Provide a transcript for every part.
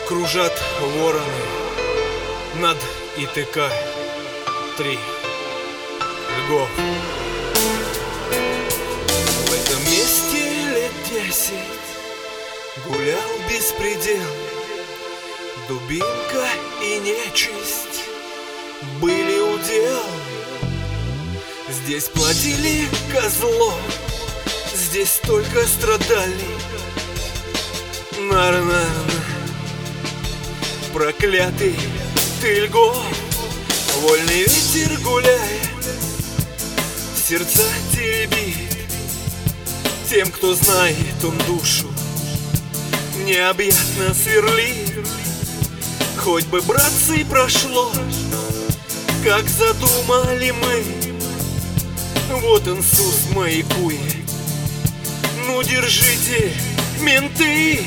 Кружат вороны над ИТК-3 Льгов. В этом месте лет 10 гулял беспредел. Дубинка и нечисть были удел. Здесь плодили козлов, здесь только страдали. Наверно, проклятый ты Льгов. Вольный ветер гуляет, сердца теребит. Тем, кто знает, он душу необъятно сверлит. Хоть бы, братцы, прошло, как задумали мы. Вот Иисус маякует. Ну держите, менты!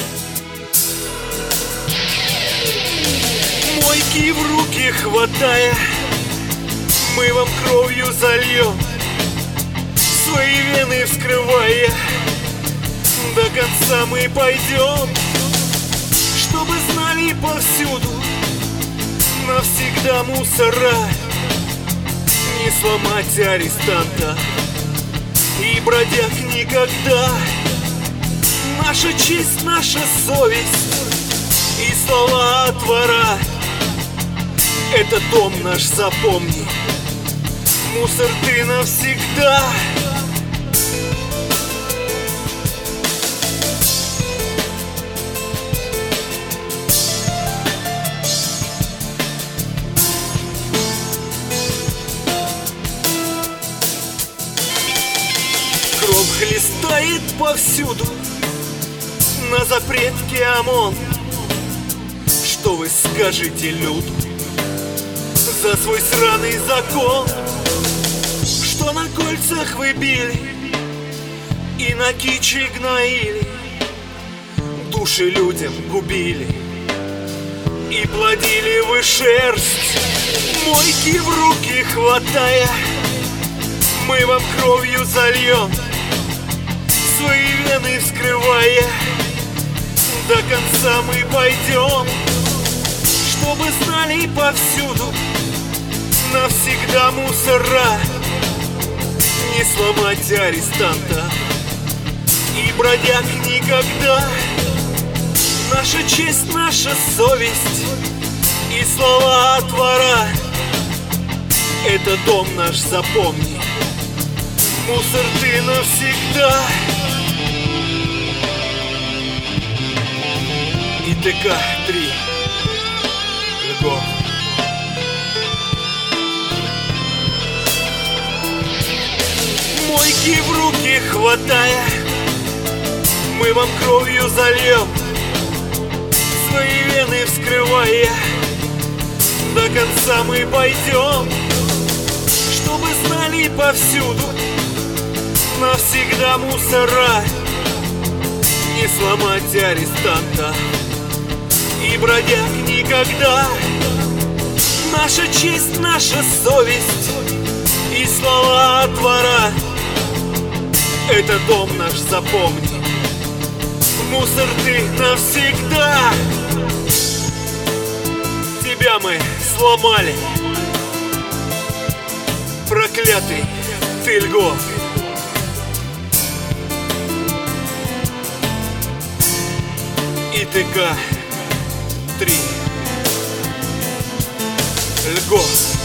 Мойки в руки хватая, мы вам кровью зальем, свои вены вскрывая, до конца мы пойдем. Чтобы знали повсюду, навсегда мусора, не сломать арестанта и бродяг никогда. Наша честь, наша совесть и слова от вора. Это дом наш, запомни, мусор ты навсегда. Кровь хлестает повсюду, на запретке ОМОН. Что вы скажете люду за свой сраный закон? Что на кольцах вы били и на кичи гноили, души людям губили и плодили вы шерсть. Мойки в руки хватая, мы вам кровью зальем, свои вены вскрывая, до конца мы пойдем. Чтобы знали повсюду, навсегда мусора, не сломать арестанта и бродяг никогда. Наша честь, наша совесть и слова от вора. Это дом наш, запомни, мусор ты навсегда. ИТК-3 Льгов. Мойки в руки хватая, мы вам кровью зальем, свои вены вскрывая, до конца мы пойдем. Чтобы знали повсюду, навсегда мусора, не сломать арестанта и бродяг никогда. Наша честь, наша совесть и слова от вора. Это дом наш, запомни, мусор ты навсегда. Тебя мы сломали, проклятый ты Льгов. ИТК-3 Льгов.